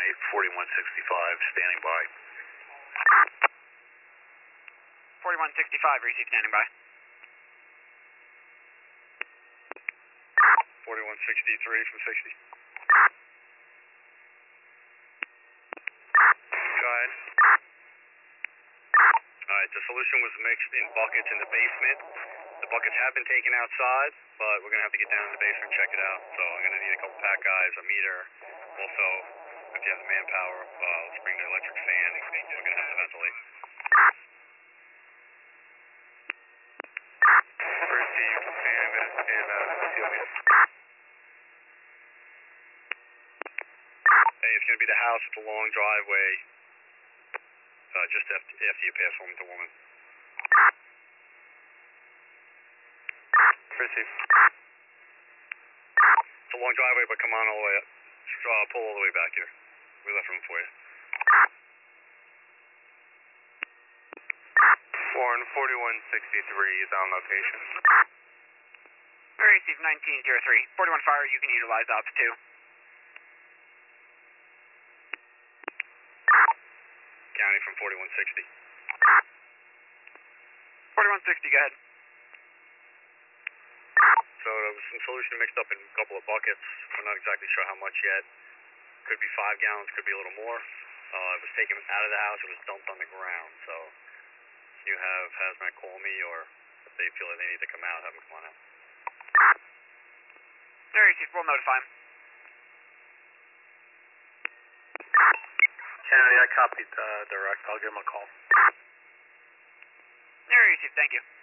County 4165, standing by. 4165, receive, standing by. 4163 from 60. Go ahead. Alright, the solution was mixed in buckets in the basement. The buckets have been taken outside, but we're going to have to get down in the basement and check it out. So I'm going to need a couple pack guys, a meter. Also, if you have the manpower, let's bring the electric fan. We're going to have to ventilate. Received, and hey, it's going to be the house with the long driveway, just after you pass home to woman. Received. It's a long driveway, but come on all the way up. Pull all the way back here. We left room for you. Warren 4163 is on location. Receive 1903. 41 fire, you can utilize ops 2. County from 4160. 4160, go ahead. So there was some solution mixed up in a couple of buckets. We're not exactly sure how much yet. Could be 5 gallons, could be a little more. It was taken out of the house, it was dumped on the ground. So you have hazmat call me, or if they feel that they need to come out, have them come on out. Receive, we'll notify him. County, I copied direct. I'll give him a call. Receive, thank you.